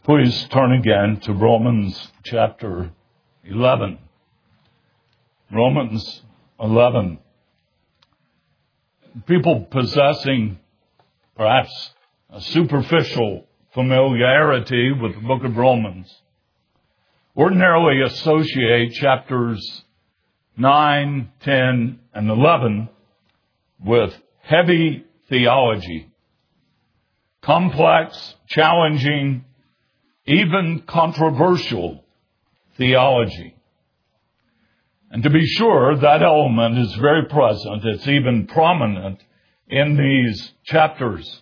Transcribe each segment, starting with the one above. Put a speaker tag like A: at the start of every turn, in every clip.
A: Please turn again to Romans chapter 11. Romans 11. People possessing perhaps a superficial familiarity with the book of Romans ordinarily associate chapters 9, 10, and 11 with heavy theology, complex, challenging, even controversial theology. And to be sure, that element is very present. It's even prominent in these chapters.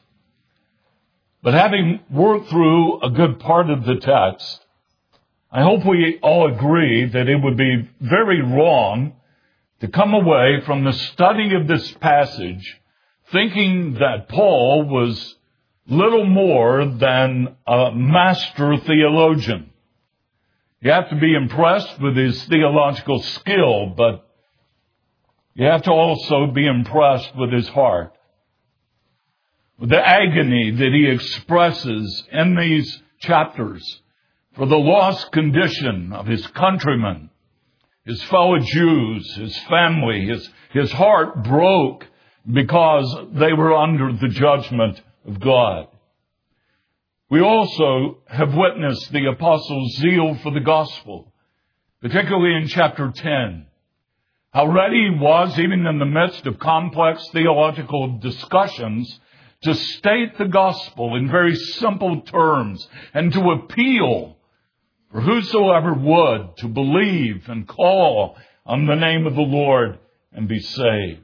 A: But having worked through a good part of the text, I hope we all agree that it would be very wrong to come away from the study of this passage thinking that Paul was little more than a master theologian. You have to be impressed with his theological skill, but you have to also be impressed with his heart. With the agony that he expresses in these chapters for the lost condition of his countrymen, his fellow Jews, his family, his heart broke because they were under the judgment of God. We also have witnessed the apostles' zeal for the gospel, particularly in chapter 10. How ready he was, even in the midst of complex theological discussions, to state the gospel in very simple terms and to appeal for whosoever would to believe and call on the name of the Lord and be saved.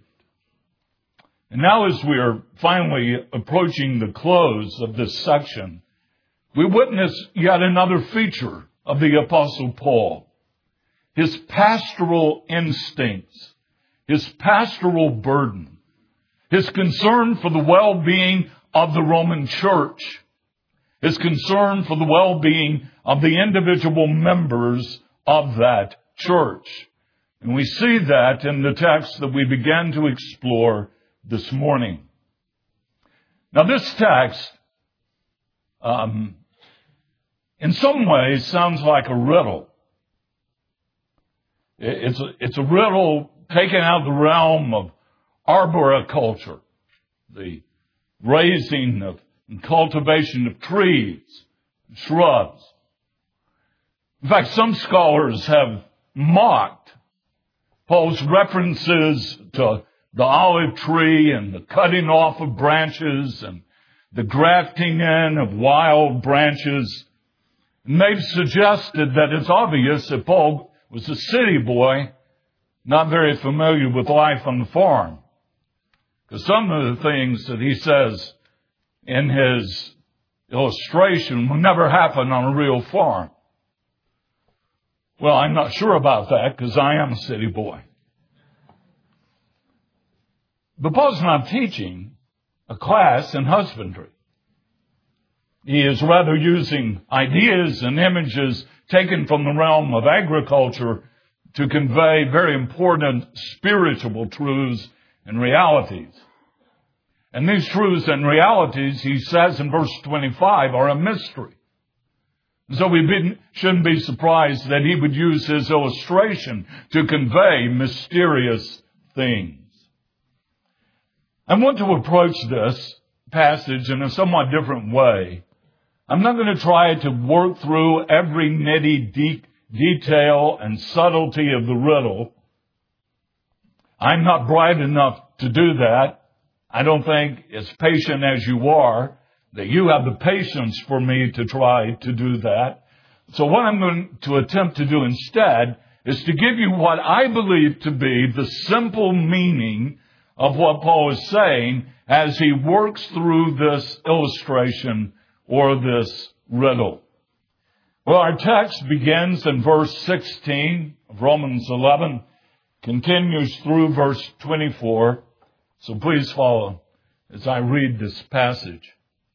A: And now as we are finally approaching the close of this section, we witness yet another feature of the Apostle Paul. His pastoral instincts, his pastoral burden, his concern for the well-being of the Roman church, his concern for the well-being of the individual members of that church. And we see that in the text that we began to explore this morning. Now this text, in some ways sounds like a riddle. It's a riddle taken out of the realm of arboriculture, the raising of and cultivation of trees, and shrubs. In fact, some scholars have mocked Paul's references to the olive tree and the cutting off of branches and the grafting in of wild branches. And they've suggested that it's obvious that Paul was a city boy, not very familiar with life on the farm. Because some of the things that he says in his illustration will never happen on a real farm. Well, I'm not sure about that because I am a city boy. But Paul's not teaching a class in husbandry. He is rather using ideas and images taken from the realm of agriculture to convey very important spiritual truths and realities. And these truths and realities, he says in verse 25, are a mystery. So we shouldn't be surprised that he would use his illustration to convey mysterious things. I want to approach this passage in a somewhat different way. I'm not going to try to work through every nitty detail and subtlety of the riddle. I'm not bright enough to do that. I don't think, as patient as you are, that you have the patience for me to try to do that. So what I'm going to attempt to do instead is to give you what I believe to be the simple meaning of what Paul is saying as he works through this illustration or this riddle. Well, our text begins in verse 16 of Romans 11, continues through verse 24. So please follow as I read this passage.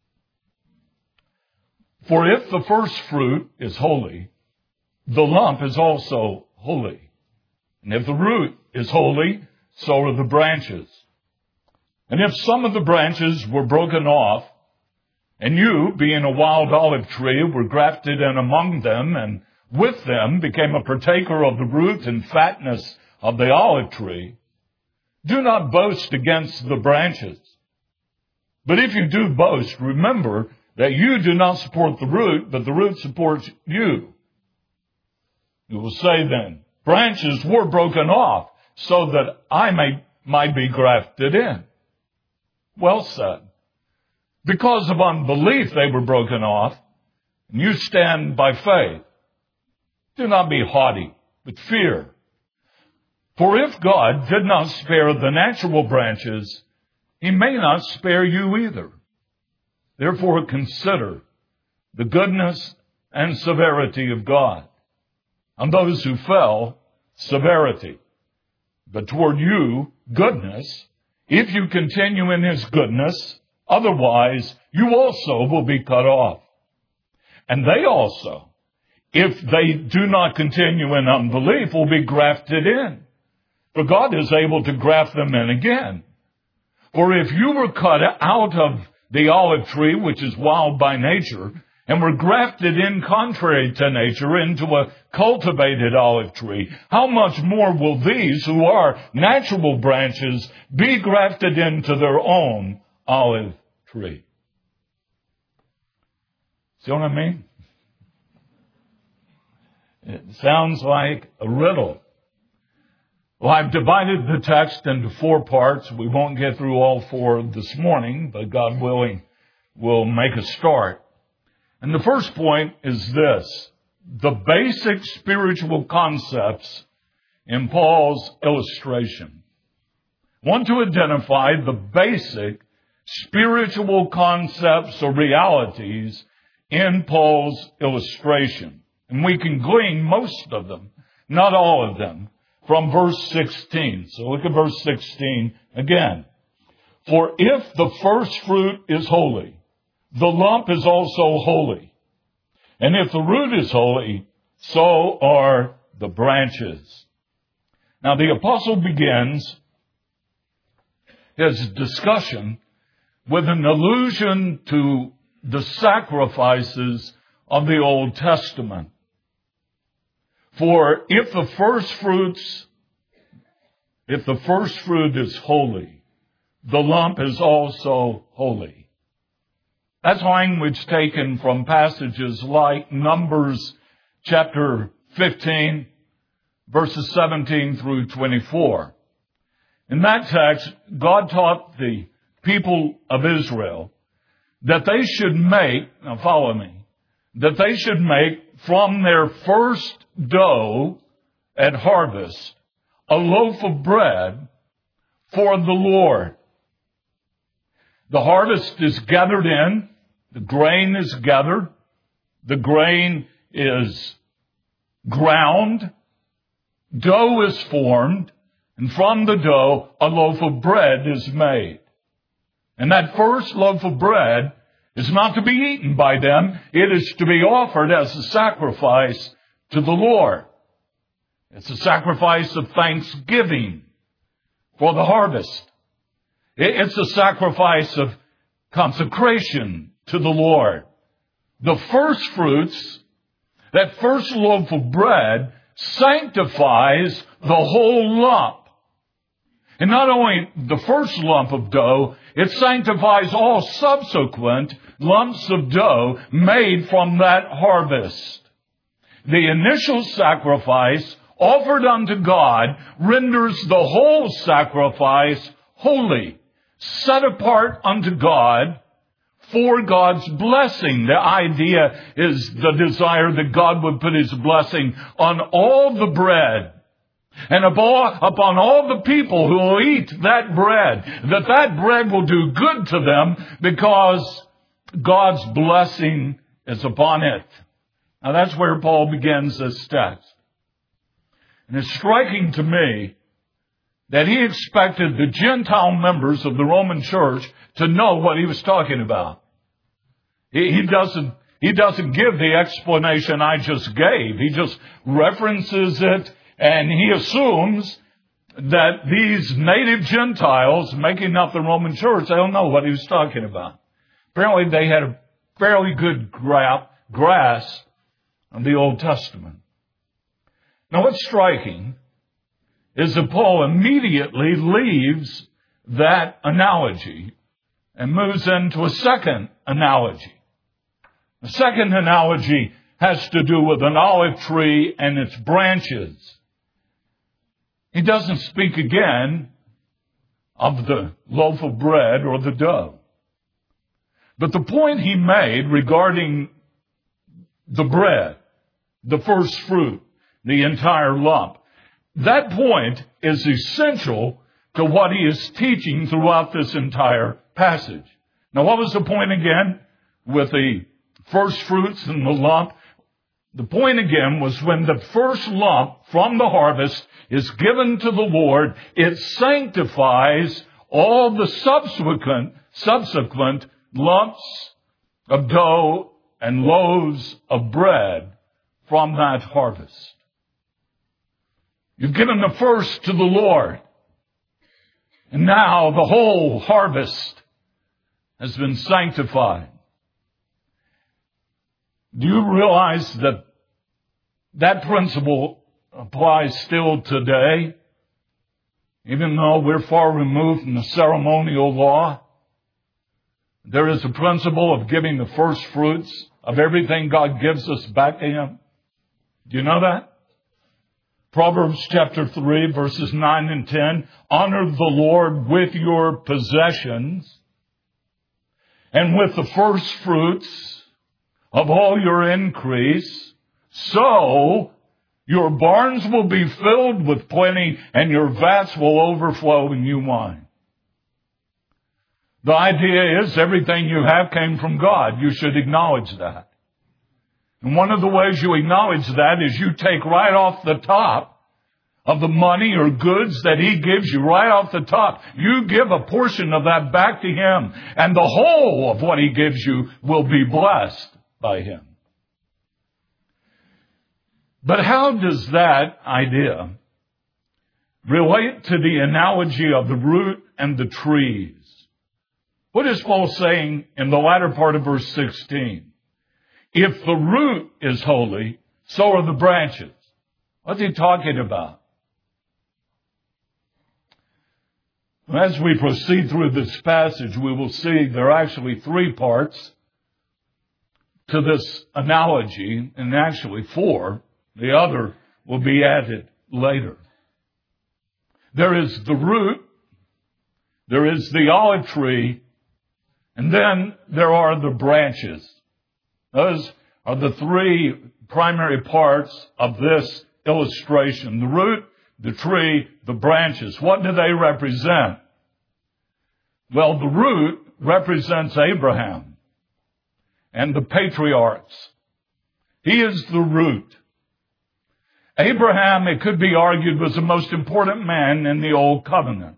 A: For if the first fruit is holy, the lump is also holy. And if the root is holy, so are the branches. And if some of the branches were broken off, And you, being a wild olive tree, were grafted in among them, and with them became a partaker of the root and fatness of the olive tree. Do not boast against the branches. But if you do boast, remember that you do not support the root, but the root supports you. You will say then, branches were broken off so that I might be grafted in. Well said. Because of unbelief they were broken off, and you stand by faith. Do not be haughty, but fear. For if God did not spare the natural branches, He may not spare you either. Therefore consider the goodness and severity of God. On those who fell, severity. But toward you, goodness, if you continue in His goodness. Otherwise, you also will be cut off. And they also, if they do not continue in unbelief, will be grafted in. For God is able to graft them in again. For if you were cut out of the olive tree, which is wild by nature, and were grafted in contrary to nature into a cultivated olive tree, how much more will these who are natural branches be grafted into their own olive tree? See what I mean? It sounds like a riddle. Well, I've divided the text into 4 parts. We won't get through all 4 this morning, but God willing, we'll make a start. And the first point is this: the basic spiritual concepts in Paul's illustration. I want to identify the basic spiritual concepts or realities in Paul's illustration. And we can glean most of them, not all of them, from verse 16. So look at verse 16 again. For if the first fruit is holy, the lump is also holy. And if the root is holy, so are the branches. Now the apostle begins his discussion with an allusion to the sacrifices of the Old Testament. For if the first fruit is holy, the lump is also holy. That's language taken from passages like Numbers chapter 15, verses 17 through 24. In that text, God taught the people of Israel that they should make, now follow me, that they should make from their first dough at harvest a loaf of bread for the Lord. The harvest is gathered in, the grain is gathered, the grain is ground, dough is formed, and from the dough a loaf of bread is made. And that first loaf of bread is not to be eaten by them. It is to be offered as a sacrifice to the Lord. It's a sacrifice of thanksgiving for the harvest. It's a sacrifice of consecration to the Lord. The first fruits, that first loaf of bread, sanctifies the whole lump. And not only the first lump of dough, it sanctifies all subsequent lumps of dough made from that harvest. The initial sacrifice offered unto God renders the whole sacrifice holy, set apart unto God for God's blessing. The idea is the desire that God would put His blessing on all the bread and upon all the people who will eat that bread, that bread will do good to them because God's blessing is upon it. Now that's where Paul begins this text. And it's striking to me that he expected the Gentile members of the Roman church to know what he was talking about. He doesn't give the explanation I just gave. He just references it, and he assumes that these native Gentiles making up the Roman church, they don't know what he was talking about. Apparently they had fairly good grasp of the Old Testament. Now what's striking is that Paul immediately leaves that analogy and moves into a second analogy. The second analogy has to do with an olive tree and its branches. He doesn't speak again of the loaf of bread or the dough. But the point he made regarding the bread, the first fruit, the entire lump, that point is essential to what he is teaching throughout this entire passage. Now, what was the point again with the first fruits and the lump? The point again was when the first lump from the harvest is given to the Lord, it sanctifies all the subsequent lumps of dough and loaves of bread from that harvest. You've given the first to the Lord. And now the whole harvest has been sanctified. Do you realize that that principle applies still today? Even though we're far removed from the ceremonial law, there is a principle of giving the first fruits of everything God gives us back to Him. Do you know that? Proverbs chapter 3, verses 9 and 10. Honor the Lord with your possessions and with the first fruits of all your increase. So your barns will be filled with plenty and your vats will overflow in new wine. The idea is everything you have came from God. You should acknowledge that. And one of the ways you acknowledge that is you take right off the top of the money or goods that He gives you, right off the top. You give a portion of that back to Him, and the whole of what He gives you will be blessed by Him. But how does that idea relate to the analogy of the root and the trees? What is Paul saying in the latter part of verse 16? If the root is holy, so are the branches. What's he talking about? As we proceed through this passage, we will see there are actually three parts to this analogy, and actually four. The other will be added later. There is the root, there is the olive tree, and then there are the branches. Those are the three primary parts of this illustration. The root, the tree, the branches. What do they represent? Well, the root represents Abraham and the patriarchs. He is the root. Abraham, it could be argued, was the most important man in the Old Covenant.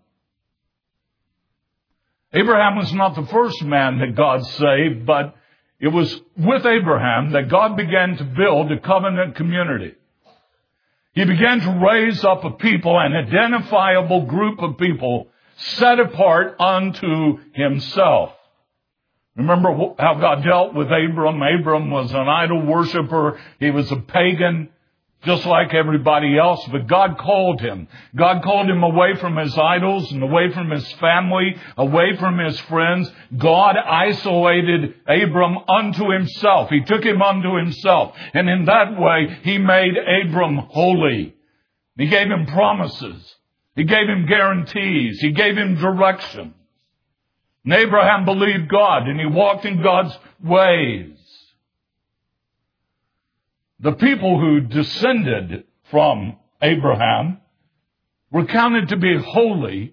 A: Abraham was not the first man that God saved, but it was with Abraham that God began to build a covenant community. He began to raise up a people, an identifiable group of people set apart unto Himself. Remember how God dealt with Abram. Abram was an idol worshiper. He was a pagan, just like everybody else, but God called him. God called him away from his idols and away from his family, away from his friends. God isolated Abram unto Himself. He took him unto Himself. And in that way, He made Abram holy. He gave him promises. He gave him guarantees. He gave him direction. And Abraham believed God, and he walked in God's ways. The people who descended from Abraham were counted to be holy,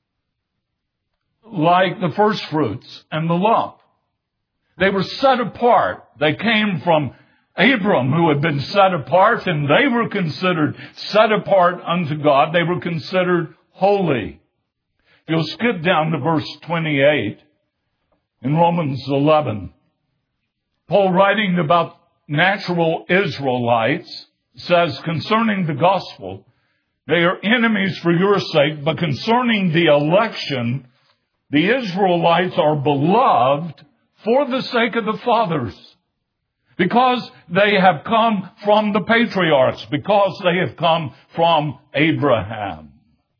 A: like the first fruits and the lump. They were set apart. They came from Abram, who had been set apart, and they were considered set apart unto God. They were considered holy. If you'll skip down to verse 28 in Romans 11, Paul, writing about natural Israelites, says concerning the gospel, they are enemies for your sake, but concerning the election, the Israelites are beloved for the sake of the fathers. Because they have come from the patriarchs. Because they have come from Abraham.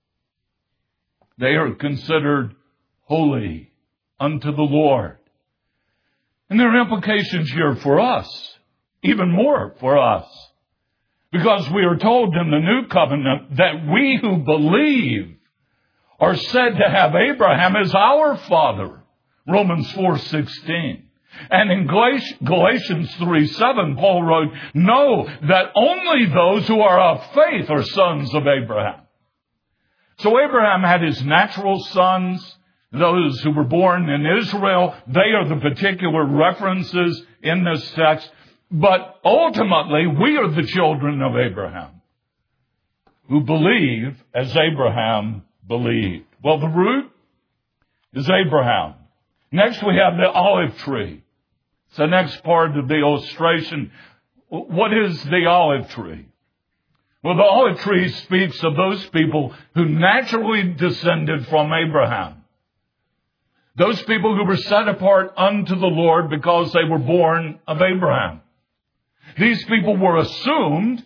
A: They are considered holy unto the Lord. And there are implications here for us. Even more for us. Because we are told in the New Covenant that we who believe are said to have Abraham as our father. Romans 4:16. And in Galatians 3:7, Paul wrote, know that only those who are of faith are sons of Abraham. So Abraham had his natural sons, those who were born in Israel. They are the particular references in this text. But ultimately, we are the children of Abraham, who believe as Abraham believed. Well, the root is Abraham. Next, we have the olive tree. It's the next part of the illustration. What is the olive tree? Well, the olive tree speaks of those people who naturally descended from Abraham. Those people who were set apart unto the Lord because they were born of Abraham. These people were assumed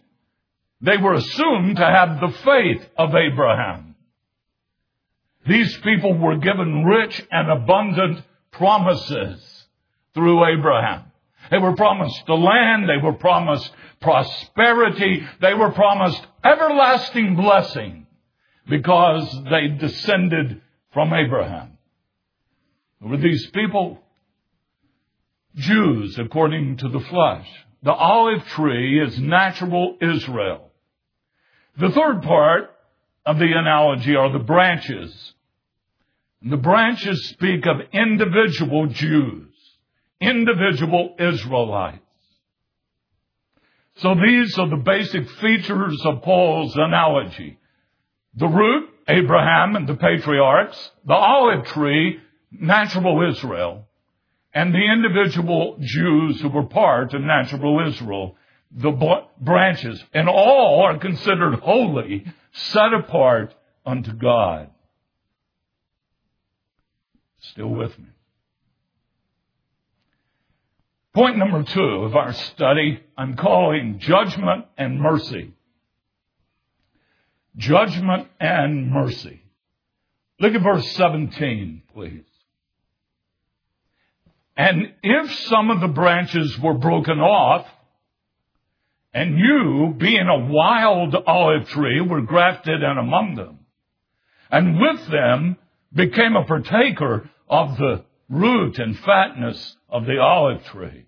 A: to have the faith of Abraham. These people were given rich and abundant promises through Abraham. They were promised the land. They were promised prosperity. They were promised everlasting blessing because they descended from Abraham. Who were these people? Jews, according to the flesh. The olive tree is natural Israel. The third part of the analogy are the branches. And the branches speak of individual Jews, individual Israelites. So these are the basic features of Paul's analogy. The root, Abraham and the patriarchs, the olive tree, natural Israel, and the individual Jews who were part of natural Israel, the branches, and all are considered holy, set apart unto God. Still with me? Point number 2 of our study, I'm calling judgment and mercy. Judgment and mercy. Look at verse 17, please. And if some of the branches were broken off, and you, being a wild olive tree, were grafted in among them, and with them became a partaker of the root and fatness of the olive tree.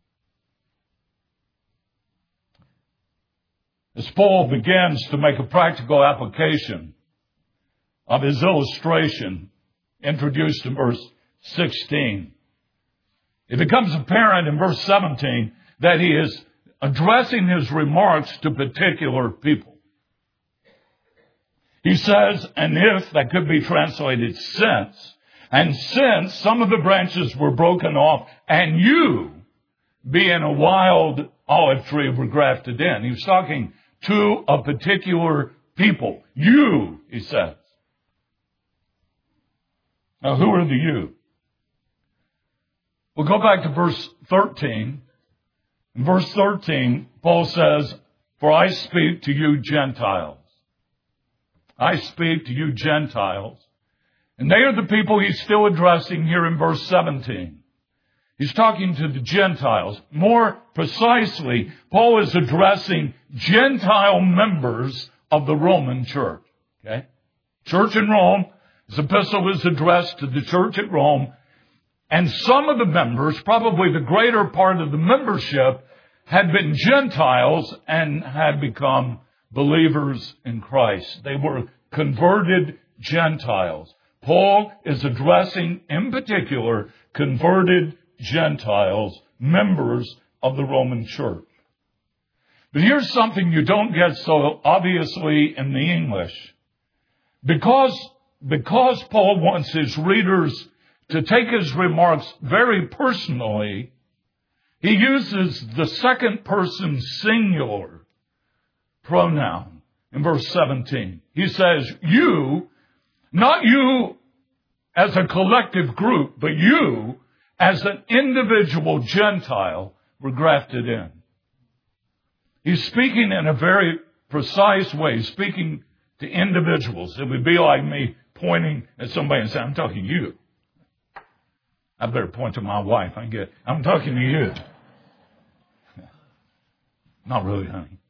A: As Paul begins to make a practical application of his illustration introduced in verse 16, it becomes apparent in verse 17 that he is addressing his remarks to particular people. He says, and if, that could be translated since, and since some of the branches were broken off, and you, being a wild olive tree, were grafted in. He was talking to a particular people. You, he says. Now, who are the you? We'll go back to verse 13. In verse 13, Paul says, for I speak to you Gentiles. I speak to you Gentiles. And they are the people he's still addressing here in verse 17. He's talking to the Gentiles. More precisely, Paul is addressing Gentile members of the Roman church. Okay? Church in Rome. His epistle is addressed to the church at Rome. And some of the members, probably the greater part of the membership, had been Gentiles and had become believers in Christ. They were converted Gentiles. Paul is addressing, in particular, converted Gentiles, members of the Roman church. But here's something you don't get so obviously in the English. Because Paul wants his readers to take his remarks very personally, he uses the second person singular pronoun in verse 17. He says, you, not you as a collective group, but you as an individual Gentile were grafted in. He's speaking in a very precise way, speaking to individuals. It would be like me pointing at somebody and saying, I'm talking to you. I better point to my wife. I'm talking to you. Not really, honey.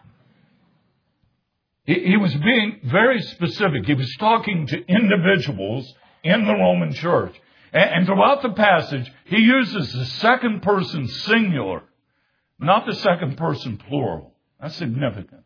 A: He was being very specific. He was talking to individuals in the Roman church. And throughout the passage, he uses the second person singular, not the second person plural. That's significant.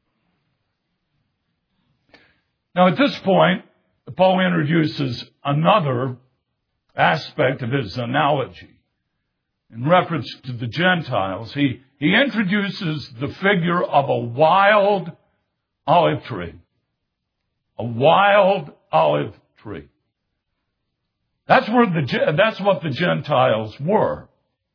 A: Now, at this point, Paul introduces another aspect of his analogy. In reference to the Gentiles, he introduces the figure of a wild olive tree. A wild olive tree. That's what the Gentiles were.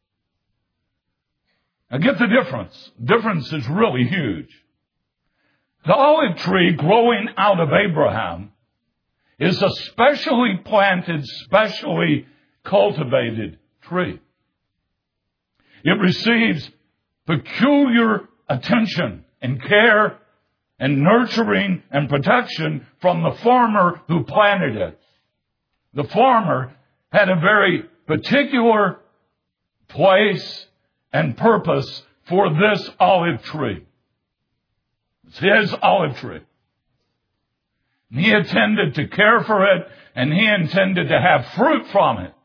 A: Now get the difference. The difference is really huge. The olive tree growing out of Abraham is a specially planted, specially cultivated tree. It receives peculiar attention and care and nurturing and protection from the farmer who planted it. The farmer had a very particular place and purpose for this olive tree. It's his olive tree. And he intended to care for it, and he intended to have fruit from it.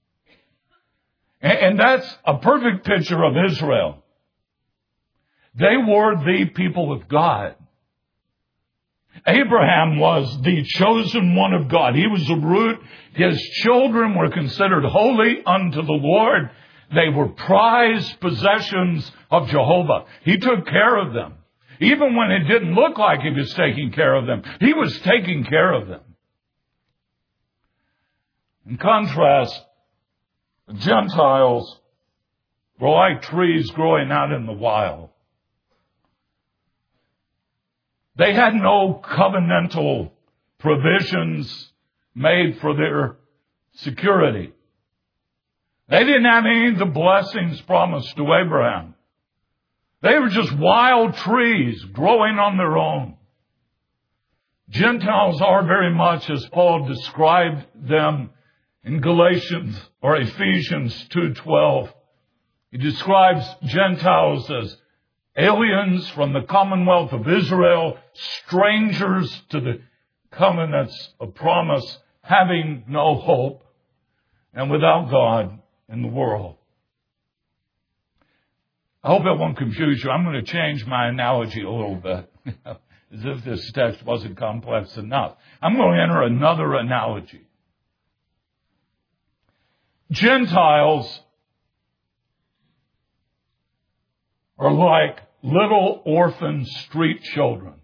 A: And that's a perfect picture of Israel. They were the people of God. Abraham was the chosen one of God. He was the root. His children were considered holy unto the Lord. They were prized possessions of Jehovah. He took care of them. Even when it didn't look like he was taking care of them, he was taking care of them. In contrast, the Gentiles were like trees growing out in the wild. They had no covenantal provisions made for their security. They didn't have any of the blessings promised to Abraham. They were just wild trees growing on their own. Gentiles are very much as Paul described them in Galatians or Ephesians 2:12. He describes Gentiles as aliens from the commonwealth of Israel, strangers to the covenants of promise, having no hope, and without God in the world. I hope it won't confuse you. I'm going to change my analogy a little bit, as if this text wasn't complex enough. I'm going to enter another analogy. Gentiles are like little orphan street children.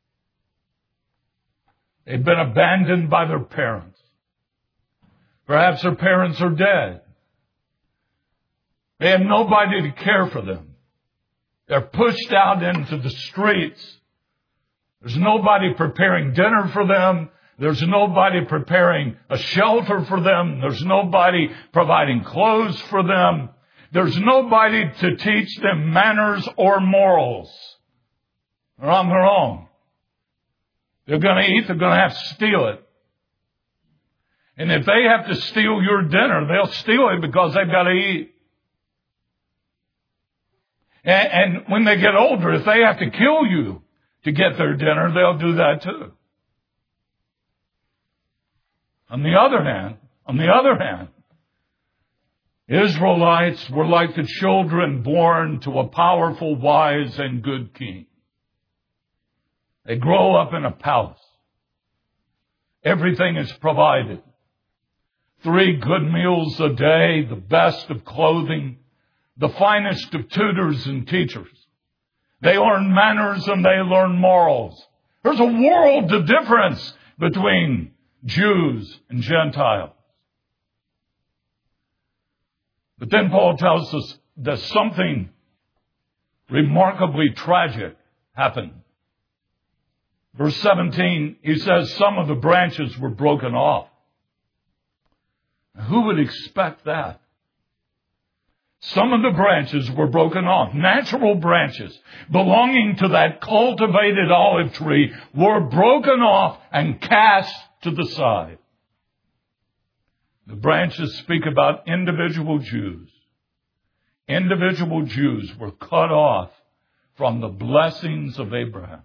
A: They've been abandoned by their parents. Perhaps their parents are dead. They have nobody to care for them. They're pushed out into the streets. There's nobody preparing dinner for them. There's nobody preparing a shelter for them. There's nobody providing clothes for them. There's nobody to teach them manners or morals. They're on their own. They're going to eat. They're going to have to steal it. And if they have to steal your dinner, they'll steal it because they've got to eat. And when they get older, if they have to kill you to get their dinner, they'll do that too. On the other hand, Israelites were like the children born to a powerful, wise, and good king. They grow up in a palace. Everything is provided. 3 good meals a day, the best of clothing, the finest of tutors and teachers. They learn manners and they learn morals. There's a world of difference between Jews and Gentiles. But then Paul tells us that something remarkably tragic happened. Verse 17, he says some of the branches were broken off. Who would expect that? Some of the branches were broken off. Natural branches belonging to that cultivated olive tree were broken off and cast to the side. The branches speak about individual Jews. Individual Jews were cut off from the blessings of Abraham.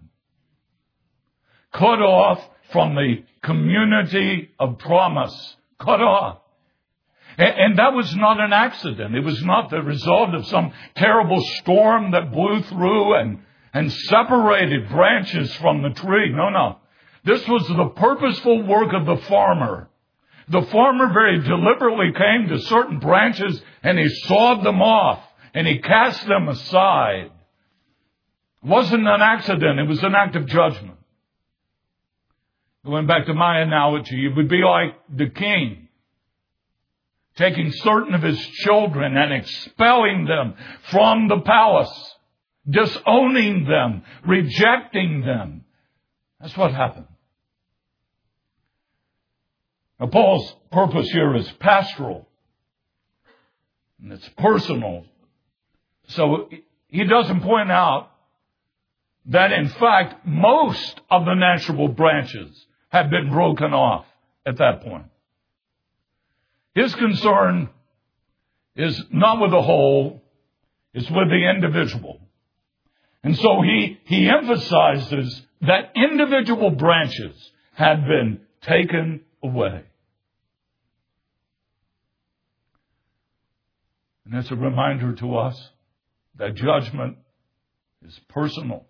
A: Cut off from the community of promise. Cut off. And that was not an accident. It was not the result of some terrible storm that blew through and separated branches from the tree. No. This was the purposeful work of the farmer. The farmer very deliberately came to certain branches and he sawed them off and he cast them aside. It wasn't an accident. It was an act of judgment. Going back to my analogy, it would be like the king taking certain of his children and expelling them from the palace, disowning them, rejecting them. That's what happened. Now, Paul's purpose here is pastoral, and it's personal. So he doesn't point out that, in fact, most of the natural branches have been broken off at that point. His concern is not with the whole, it's with the individual. And so he emphasizes that individual branches had been taken away. And that's a reminder to us that judgment is personal.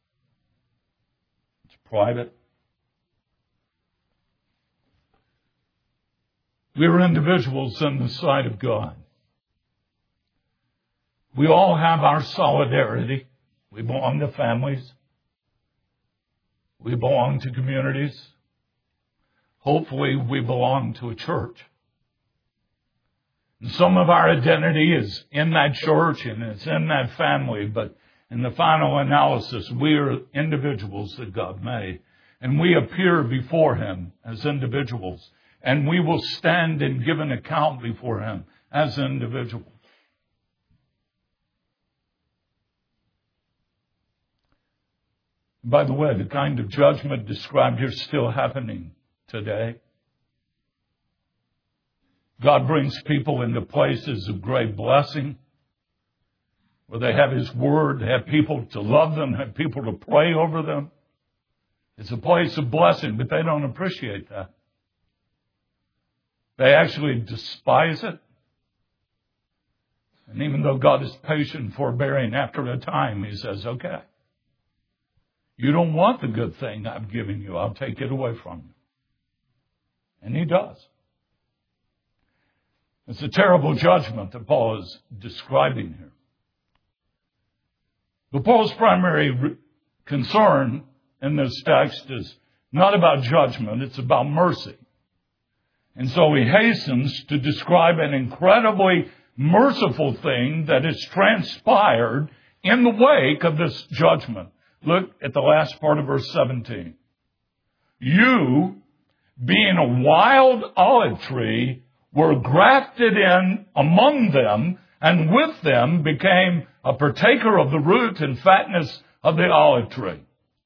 A: It's private. We are individuals in the sight of God. We all have our solidarity. We belong to families. We belong to communities. Hopefully, we belong to a church. And some of our identity is in that church and it's in that family, but in the final analysis, we are individuals that God made. And we appear before Him as individuals. And we will stand and give an account before Him as individuals. By the way, the kind of judgment described here is still happening today. God brings people into places of great blessing, where they have His Word, they have people to love them, have people to pray over them. It's a place of blessing, but they don't appreciate that. They actually despise it. And even though God is patient, forbearing, after a time, He says, okay, you don't want the good thing I've given you. I'll take it away from you. And He does. It's a terrible judgment that Paul is describing here. But Paul's primary concern in this text is not about judgment, it's about mercy. And so he hastens to describe an incredibly merciful thing that has transpired in the wake of this judgment. Look at the last part of verse 17. You, being a wild olive tree, were grafted in among them, and with them became a partaker of the root and fatness of the olive tree.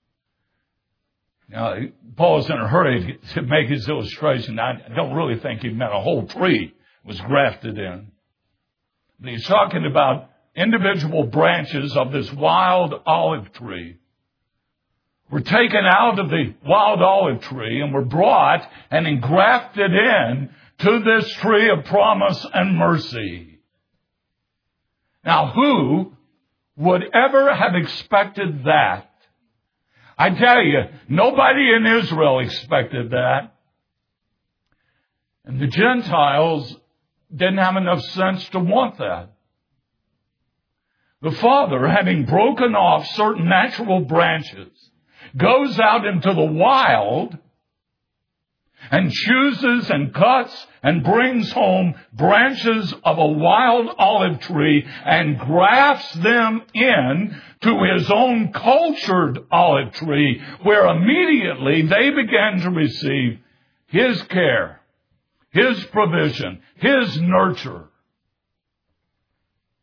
A: Now, Paul is in a hurry to make his illustration. I don't really think he meant a whole tree was grafted in. But he's talking about individual branches of this wild olive tree. Were taken out of the wild olive tree and were brought and engrafted in to this tree of promise and mercy. Now, who would ever have expected that? I tell you, nobody in Israel expected that. And the Gentiles didn't have enough sense to want that. The Father, having broken off certain natural branches, goes out into the wild and chooses and cuts and brings home branches of a wild olive tree and grafts them in to His own cultured olive tree, where immediately they began to receive His care, His provision, His nurture.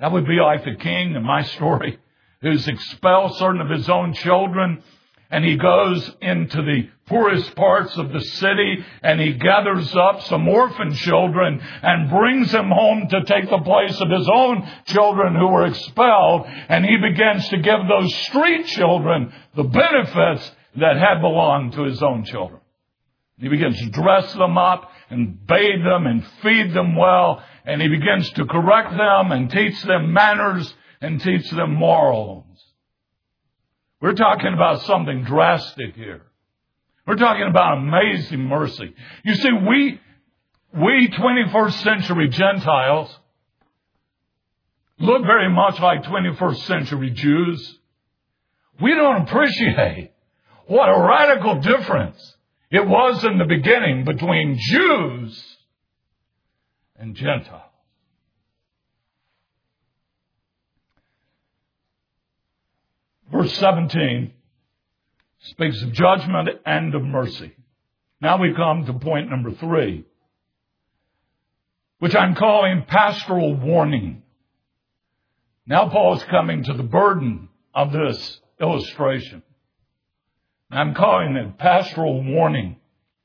A: That would be like the king in my story who's expelled certain of his own children, and he goes into the poorest parts of the city and he gathers up some orphan children and brings them home to take the place of his own children who were expelled. And he begins to give those street children the benefits that had belonged to his own children. He begins to dress them up and bathe them and feed them well. And he begins to correct them and teach them manners and teach them morals. We're talking about something drastic here. We're talking about amazing mercy. You see, we 21st century Gentiles look very much like 21st century Jews. We don't appreciate what a radical difference it was in the beginning between Jews and Gentiles. Verse 17 speaks of judgment and of mercy. Now we come to point number 3, which I'm calling pastoral warning. Now Paul is coming to the burden of this illustration. I'm calling it pastoral warning.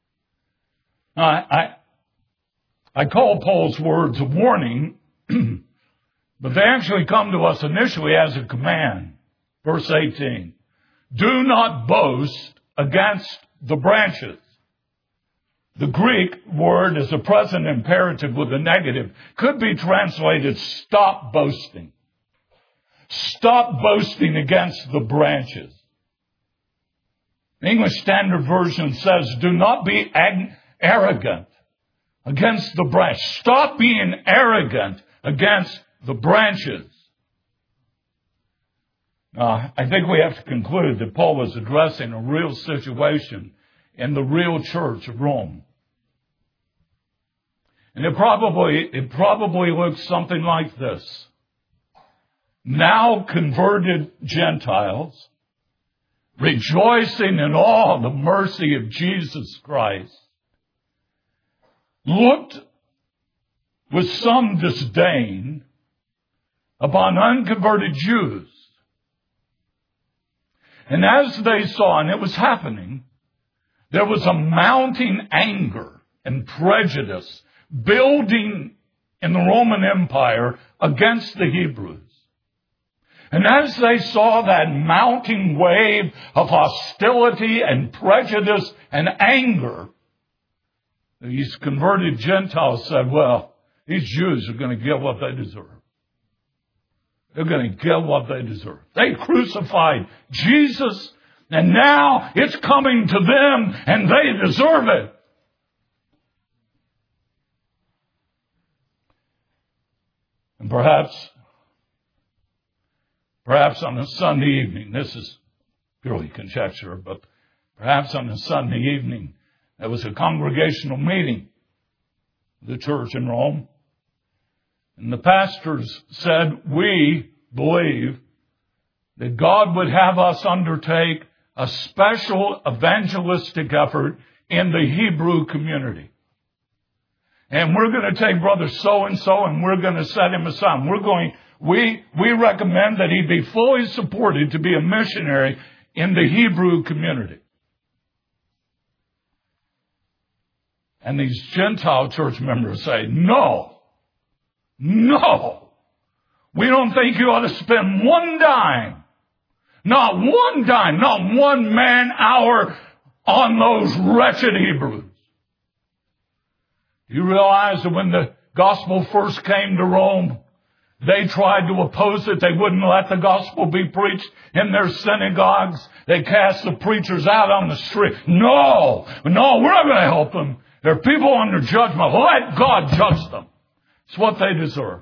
A: Now, I call Paul's words a warning, but they actually come to us initially as a command. Verse 18, do not boast against the branches. The Greek word is a present imperative with a negative. Could be translated, stop boasting. Stop boasting against the branches. The English Standard Version says, do not be arrogant against the branch. Stop being arrogant against the branches. I think we have to conclude that Paul was addressing a real situation in the real church of Rome. And it probably looks something like this. Now converted Gentiles, rejoicing in all the mercy of Jesus Christ, looked with some disdain upon unconverted Jews. And as they saw, and it was happening, there was a mounting anger and prejudice building in the Roman Empire against the Hebrews. And as they saw that mounting wave of hostility and prejudice and anger, these converted Gentiles said, well, these Jews are going to get what they deserve. They're going to get what they deserve. They crucified Jesus, and now it's coming to them, and they deserve it. And perhaps on a Sunday evening, this is purely conjecture, but perhaps on a Sunday evening, there was a congregational meeting of the church in Rome. And the pastors said, we believe that God would have us undertake a special evangelistic effort in the Hebrew community. And we're going to take brother so-and-so and we're going to set him aside. We recommend that he be fully supported to be a missionary in the Hebrew community. And these Gentile church members say, no, we don't think you ought to spend one dime, not one man hour on those wretched Hebrews. You realize that when the gospel first came to Rome, they tried to oppose it. They wouldn't let the gospel be preached in their synagogues. They cast the preachers out on the street. No, we're not going to help them. They're people under judgment. Let God judge them. It's what they deserve.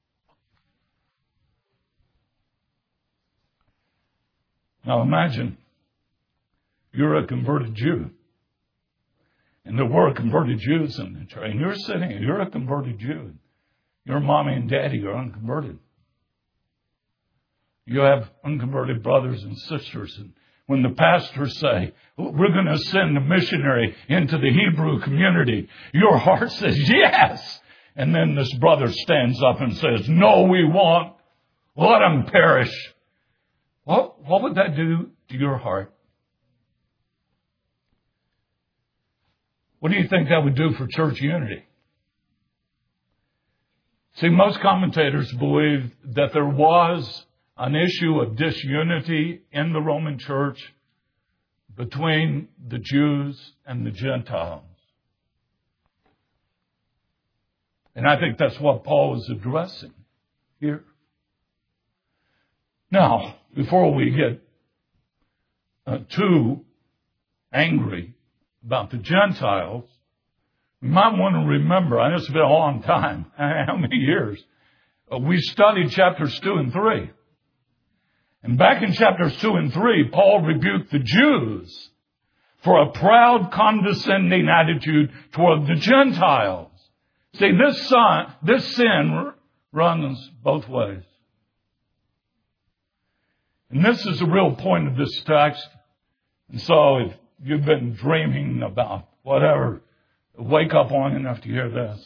A: Now imagine you're a converted Jew. And there were converted Jews in the church. And you're sitting, you're a converted Jew. Your mommy and daddy are unconverted. You have unconverted brothers and sisters. And when the pastors say, we're going to send a missionary into the Hebrew community, your heart says, yes. And then this brother stands up and says, no, we won't. Let them perish. What would that do to your heart? What do you think that would do for church unity? See, most commentators believe that there was an issue of disunity in the Roman church between the Jews and the Gentiles. And I think that's what Paul is addressing here. Now, before we get too angry about the Gentiles, we might want to remember, I know it's been a long time, how many years, we studied chapters 2 and 3. And back in chapters 2 and 3, Paul rebuked the Jews for a proud, condescending attitude toward the Gentiles. See, this sin runs both ways. And this is the real point of this text. And so if you've been dreaming about whatever, wake up long enough to hear this.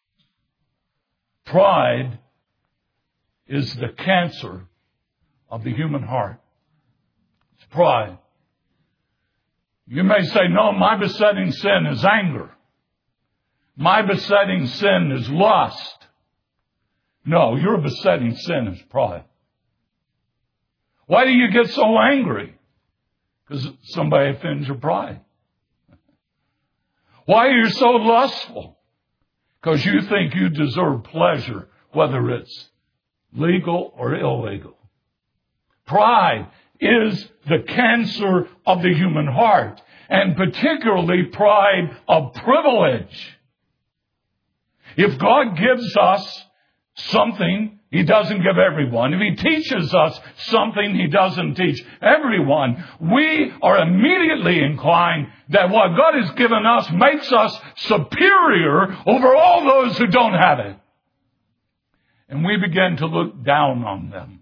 A: Pride is the cancer of the human heart. It's pride. You may say, no, my besetting sin is anger. My besetting sin is lust. No, your besetting sin is pride. Why do you get so angry? Because somebody offends your pride. Why are you so lustful? Because you think you deserve pleasure, whether it's legal or illegal. Pride is the cancer of the human heart, and particularly pride of privilege. If God gives us something He doesn't give everyone, if He teaches us something He doesn't teach everyone, we are immediately inclined that what God has given us makes us superior over all those who don't have it. And we begin to look down on them.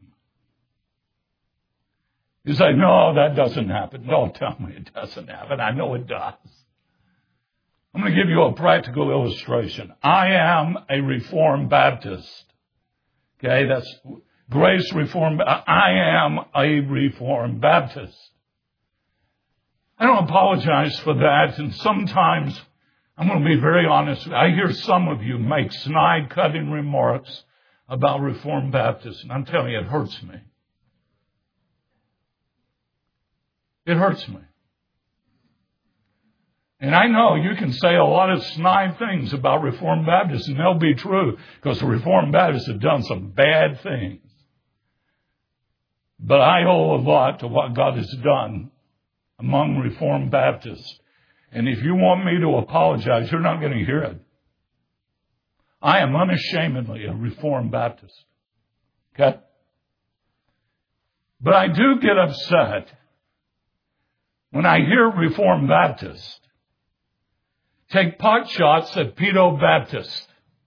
A: You say, no, that doesn't happen. Don't tell me it doesn't happen. I know it does. I'm going to give you a practical illustration. I am a Reformed Baptist. Okay, that's Grace Reformed. I am a Reformed Baptist. I don't apologize for that. And sometimes, I'm going to be very honest, I hear some of you make snide cutting remarks about Reformed Baptists. And I'm telling you, it hurts me. It hurts me. And I know you can say a lot of snide things about Reformed Baptists, and they'll be true, because the Reformed Baptists have done some bad things. But I owe a lot to what God has done among Reformed Baptists. And if you want me to apologize, you're not going to hear it. I am unashamedly a Reformed Baptist. Okay? But I do get upset when I hear Reformed Baptists take pot shots at pedo Baptists.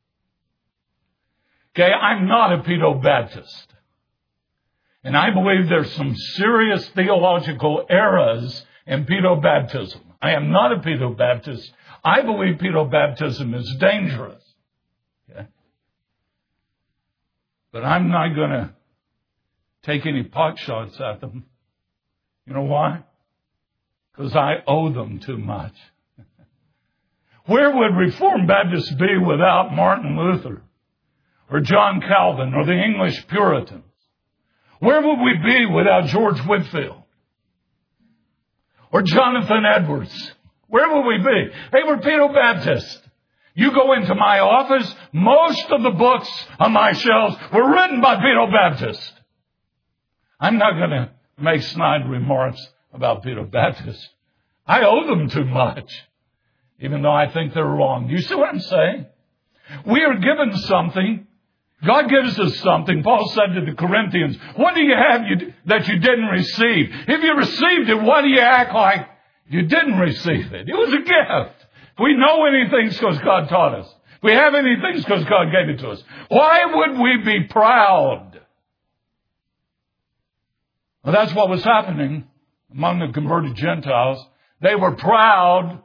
A: Okay, I'm not a pedo Baptist. And I believe there's some serious theological errors in pedo baptism. I am not a pedo Baptist. I believe pedo baptism is dangerous. Okay? But I'm not going to take any pot shots at them. You know why? Because I owe them too much. Where would Reformed Baptists be without Martin Luther or John Calvin or the English Puritans? Where would we be without George Whitefield or Jonathan Edwards? Where would we be? They were pedo Baptists. You go into my office, most of the books on my shelves were written by pedo Baptists. I'm not going to make snide remarks about pedo Baptists. I owe them too much, even though I think they're wrong. You see what I'm saying? We are given something. God gives us something. Paul said to the Corinthians, what do you have that you didn't receive? If you received it, why do you act like you didn't receive it? It was a gift. If we know anything, it's because God taught us. If we have anything, it's because God gave it to us. Why would we be proud? Well, that's what was happening among the converted Gentiles. They were proud,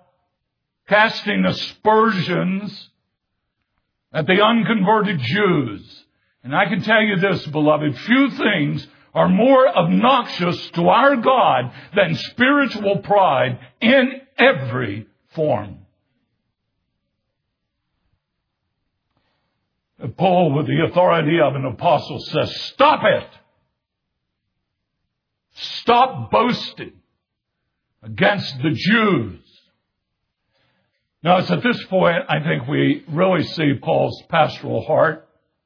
A: casting aspersions at the unconverted Jews. And I can tell you this, beloved, few things are more obnoxious to our God than spiritual pride in every form. Paul, with the authority of an apostle, says, stop it. Stop boasting against the Jews. Now, it's at this point, I think we really see Paul's pastoral heart,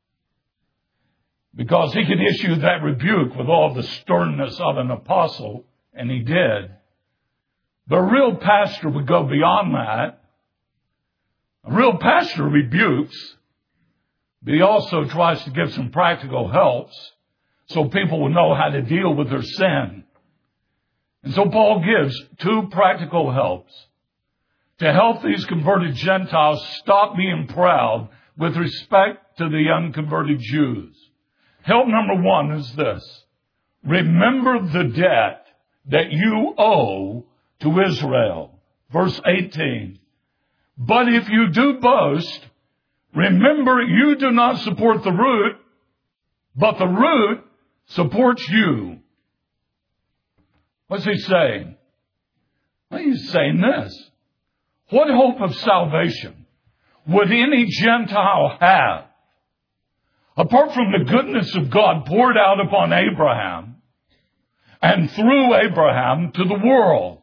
A: because he could issue that rebuke with all the sternness of an apostle, and he did. But a real pastor would go beyond that. A real pastor rebukes, but he also tries to give some practical helps so people will know how to deal with their sin. And so Paul gives two practical helps to help these converted Gentiles stop being proud with respect to the unconverted Jews. Help number one is this: remember the debt that you owe to Israel. Verse 18. But if you do boast, remember you do not support the root, but the root supports you. What's he saying? Well, he's saying this: what hope of salvation would any Gentile have apart from the goodness of God poured out upon Abraham and through Abraham to the world?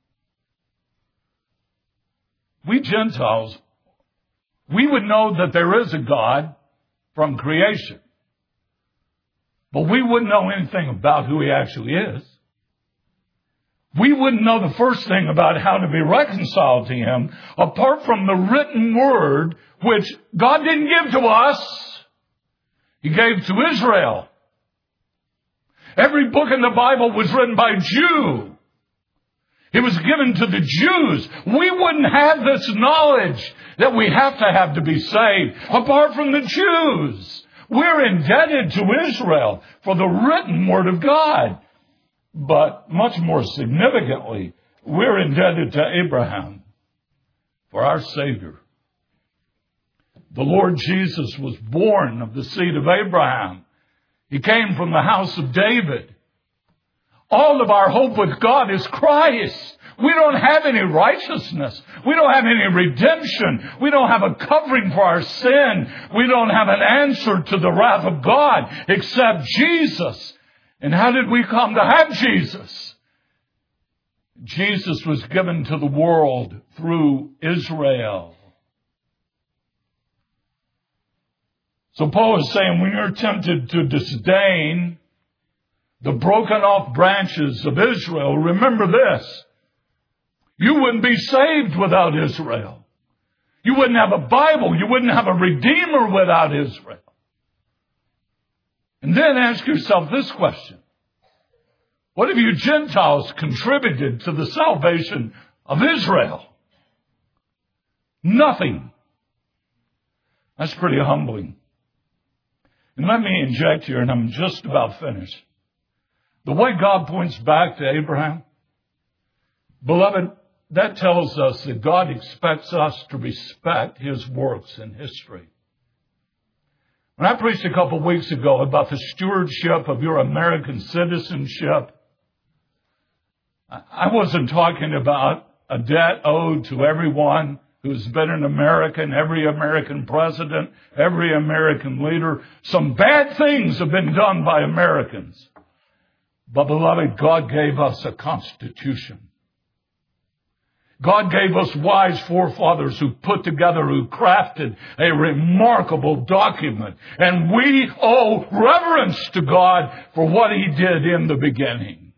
A: We Gentiles, we would know that there is a God from creation, but we wouldn't know anything about who he actually is. We wouldn't know the first thing about how to be reconciled to him apart from the written word, which God didn't give to us. He gave to Israel. Every book in the Bible was written by a Jew. It was given to the Jews. We wouldn't have this knowledge that we have to be saved apart from the Jews. We're indebted to Israel for the written word of God. But much more significantly, we're indebted to Abraham for our Savior. The Lord Jesus was born of the seed of Abraham. He came from the house of David. All of our hope with God is Christ. We don't have any righteousness. We don't have any redemption. We don't have a covering for our sin. We don't have an answer to the wrath of God except Jesus. And how did we come to have Jesus? Jesus was given to the world through Israel. So Paul is saying, when you're tempted to disdain the broken off branches of Israel, remember this: you wouldn't be saved without Israel. You wouldn't have a Bible. You wouldn't have a Redeemer without Israel. And then ask yourself this question: what have you Gentiles contributed to the salvation of Israel? Nothing. That's pretty humbling. And let me inject here, and I'm just about finished. The way God points back to Abraham, beloved, that tells us that God expects us to respect his works in history. When I preached a couple of weeks ago about the stewardship of your American citizenship, I wasn't talking about a debt owed to everyone who's been an American, every American president, every American leader. Some bad things have been done by Americans. But beloved, God gave us a constitution. God gave us wise forefathers who put together, who crafted a remarkable document. And we owe reverence to God for what he did in the beginning.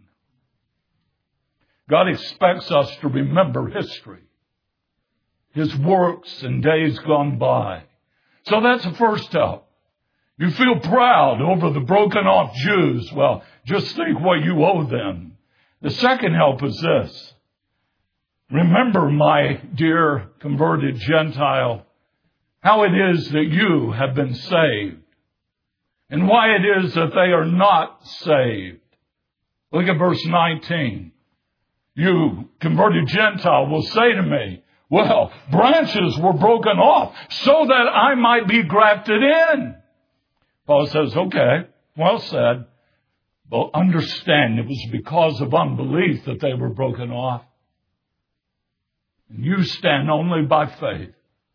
A: God expects us to remember history, his works in days gone by. So that's the first help. You feel proud over the broken off Jews. Well, just think what you owe them. The second help is this: remember, my dear converted Gentile, how it is that you have been saved and why it is that they are not saved. Look at verse 19. You converted Gentile will say to me, well, branches were broken off so that I might be grafted in. Paul says, okay, well said. But understand it was because of unbelief that they were broken off. And you stand only by faith.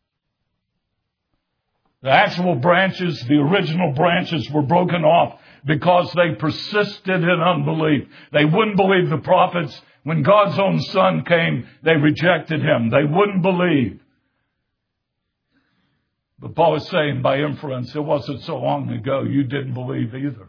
A: The actual branches, the original branches were broken off because they persisted in unbelief. They wouldn't believe the prophets. When God's own Son came, they rejected him. They wouldn't believe. But Paul is saying by inference, it wasn't so long ago you didn't believe either.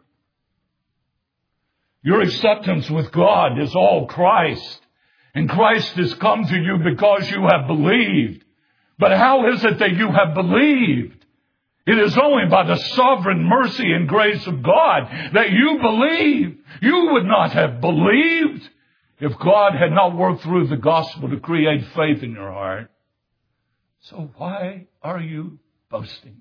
A: Your acceptance with God is all Christ. And Christ has come to you because you have believed. But how is it that you have believed? It is only by the sovereign mercy and grace of God that you believe. You would not have believed if God had not worked through the gospel to create faith in your heart. So why are you boasting?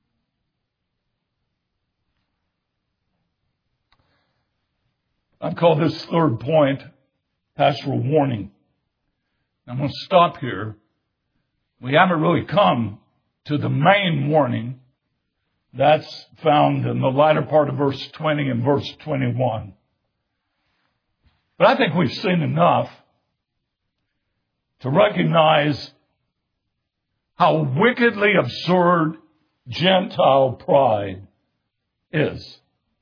A: I call this third point pastoral warning. I'm going to stop here. We haven't really come to the main warning that's found in the latter part of verse 20 and verse 21. But I think we've seen enough to recognize how wickedly absurd Gentile pride is.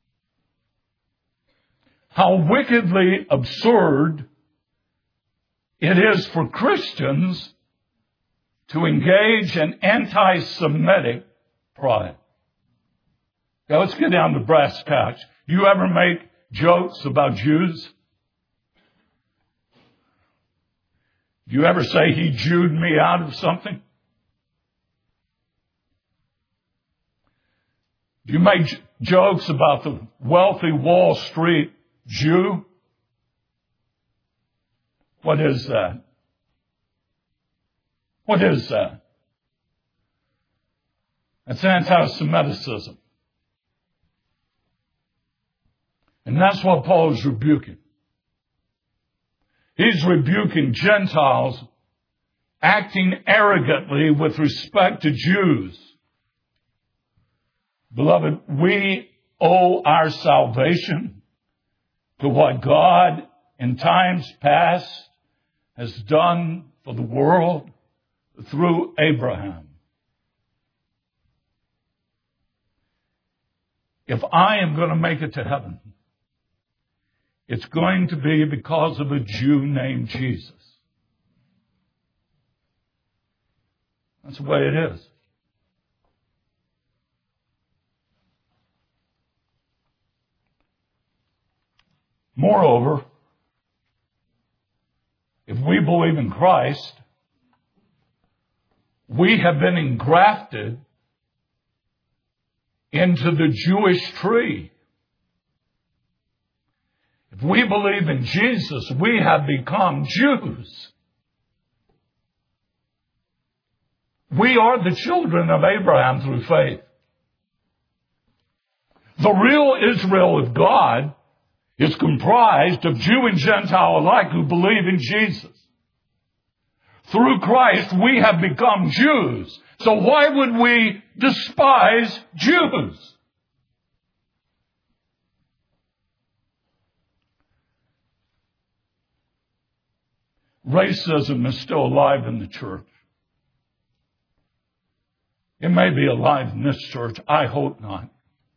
A: How wickedly absurd it is for Christians to engage in anti-Semitic pride. Now let's get down to brass tacks. You ever make jokes about Jews? Do you ever say he Jewed me out of something? Do you make jokes about the wealthy Wall Street Jew? What is that? What is that? It's anti-Semiticism. And that's what Paul is rebuking. He's rebuking Gentiles acting arrogantly with respect to Jews. Beloved, we owe our salvation to what God in times past has done for the world through Abraham. If I am going to make it to heaven, it's going to be because of a Jew named Jesus. That's the way it is. Moreover, if we believe in Christ, we have been engrafted into the Jewish tree. If we believe in Jesus, we have become Jews. We are the children of Abraham through faith. The real Israel of God is comprised of Jew and Gentile alike who believe in Jesus. Through Christ, we have become Jews. So why would we despise Jews? Racism is still alive in the church. It may be alive in this church. I hope not.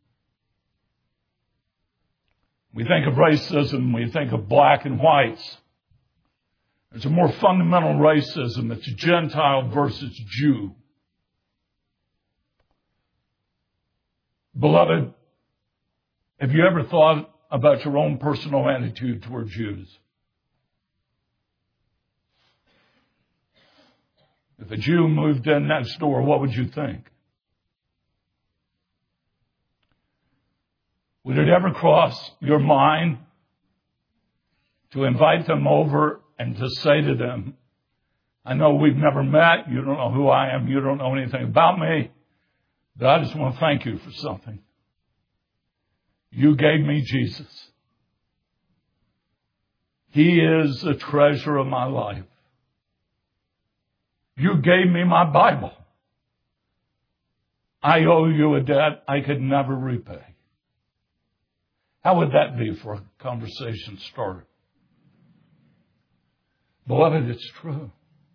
A: We think of racism, we think of black and whites. There's a more fundamental racism. It's Gentile versus Jew. Beloved, have you ever thought about your own personal attitude toward Jews? If a Jew moved in next door, what would you think? Would it ever cross your mind to invite them over and to say to them, I know we've never met, you don't know who I am, you don't know anything about me, but I just want to thank you for something. You gave me Jesus. He is the treasure of my life. You gave me my Bible. I owe you a debt I could never repay. How would that be for a conversation starter? Beloved, it's true.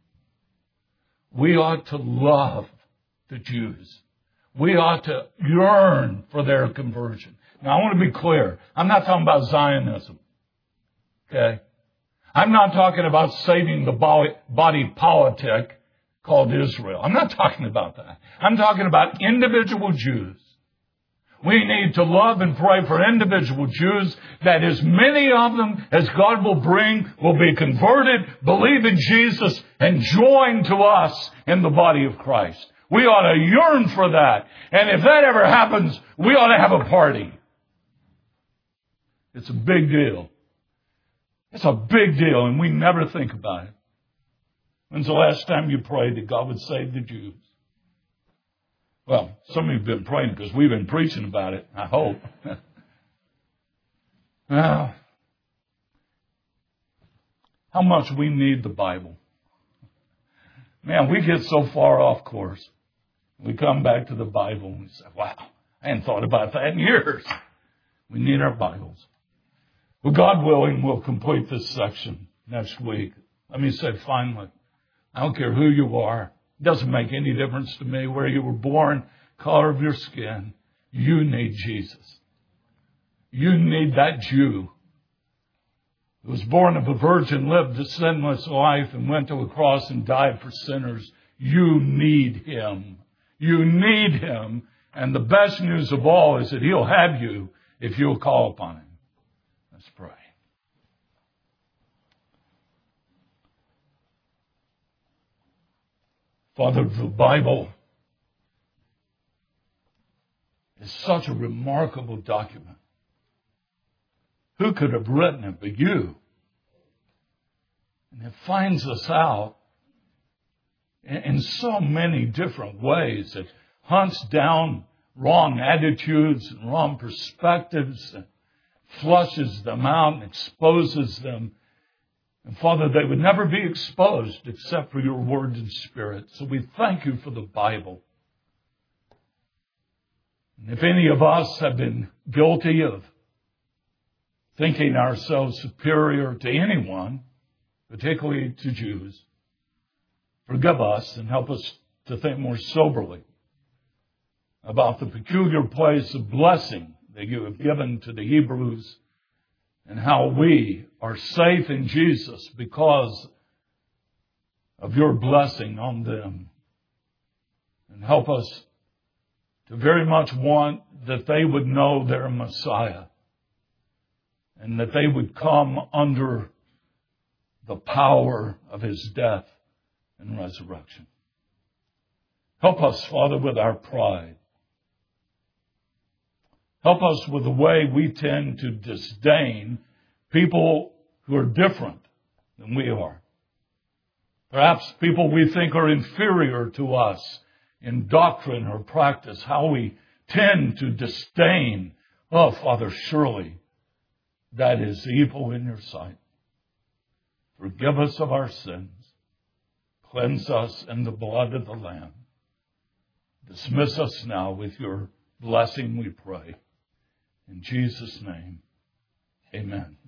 A: We ought to love the Jews. We ought to yearn for their conversion. Now, I want to be clear. I'm not talking about Zionism. Okay? I'm not talking about saving the body politic called Israel. I'm not talking about that. I'm talking about individual Jews. We need to love and pray for individual Jews that as many of them as God will bring will be converted, believe in Jesus, and join to us in the body of Christ. We ought to yearn for that. And if that ever happens, we ought to have a party. It's a big deal. It's a big deal, and we never think about it. When's the last time you prayed that God would save the Jews? Well, some of you have been praying because we've been preaching about it, I hope. Now, how much we need the Bible. Man, we get so far off course. We come back to the Bible and we say, wow, I hadn't thought about that in years. We need our Bibles. Well, God willing, we'll complete this section next week. Let me say finally, I don't care who you are. It doesn't make any difference to me where you were born, color of your skin. You need Jesus. You need that Jew who was born of a virgin, lived a sinless life, and went to a cross and died for sinners. You need him. You need him. And the best news of all is that he'll have you if you'll call upon him. Let's pray. Father, the Bible is such a remarkable document. Who could have written it but you? And it finds us out in so many different ways. It hunts down wrong attitudes and wrong perspectives and flushes them out and exposes them. And Father, they would never be exposed except for your word and spirit. So we thank you for the Bible. And if any of us have been guilty of thinking ourselves superior to anyone, particularly to Jews, forgive us and help us to think more soberly about the peculiar place of blessing that you have given to the Hebrews and how we are safe in Jesus because of your blessing on them. And help us to very much want that they would know their Messiah and that they would come under the power of his death and resurrection. Help us, Father, with our pride. Help us with the way we tend to disdain people who are different than we are. Perhaps people we think are inferior to us in doctrine or practice, how we tend to disdain. Oh, Father, surely that is evil in your sight. Forgive us of our sins. Cleanse us in the blood of the Lamb. Dismiss us now with your blessing, we pray. In Jesus' name, amen.